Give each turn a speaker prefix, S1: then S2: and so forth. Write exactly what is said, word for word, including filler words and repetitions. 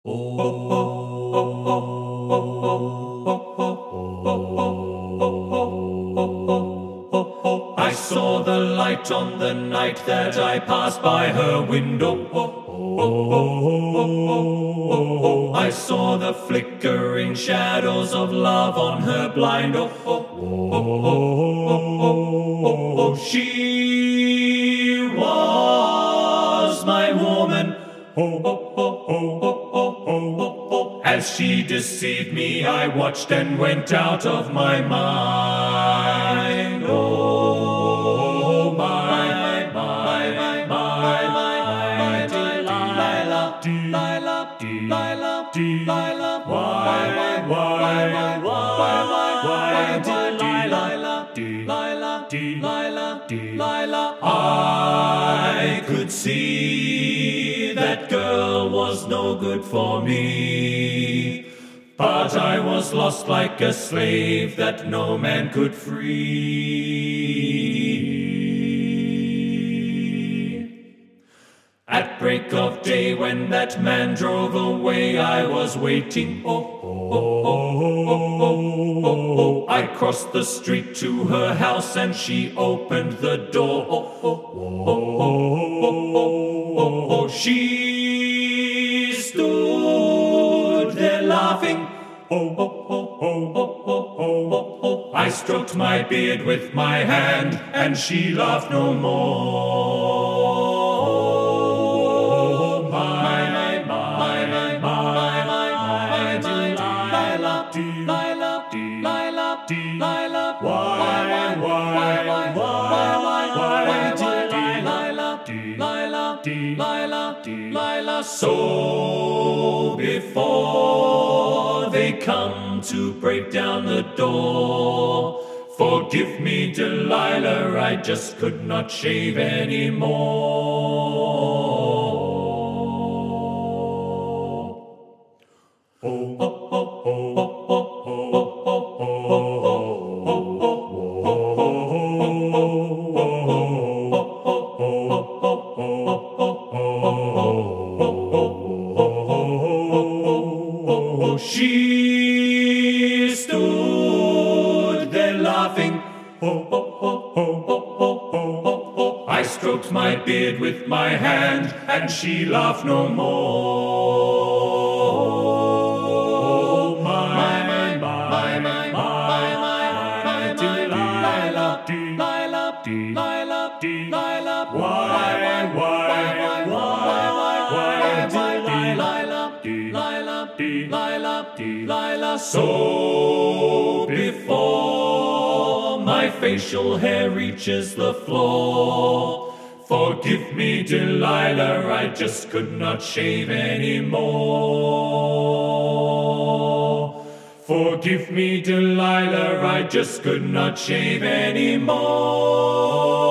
S1: I saw the light on the night that I passed by her window. I saw the flickering shadows of love on her blind. She was my woman. As she deceived me, I watched and went out of my mind. Oh, my, my, my, my, my, Delilah, Delilah, Delilah, Delilah, why, why, why, why, Delilah, Delilah, Delilah, Delilah. I could see that girl was no good for me, but I was lost like a slave that no man could free. At break of day when that man drove away, I was waiting. Oh, oh, oh, oh, oh, oh, oh. I crossed the street to her house and she opened the door. Oh, oh, oh, oh, oh, oh, oh, oh. She stood there laughing. Oh, oh, oh, oh, oh, oh, oh, oh. I stroked my beard with my hand and she laughed no more. My, my, my, my, my, Delilah, Delilah, Delilah, Delilah, why, why, why, why, Delilah, Delilah, Delilah, Delilah. So before they come to break down the door, forgive me, Delilah, I just could not shave anymore. Oh, oh, oh, oh, oh, oh, she stood there laughing. Oh, oh, oh, oh, oh, oh, oh. I stroked my beard with my hand, and she laughed no more. My, my, my, my, my, my, Delilah, Delilah, Delilah, Delilah. Why, why, why, why, Delilah, Delilah, Delilah, Delilah. So before my facial hair reaches the floor, forgive me, Delilah, I just could not shave anymore. Forgive me, Delilah, I just could not shave anymore.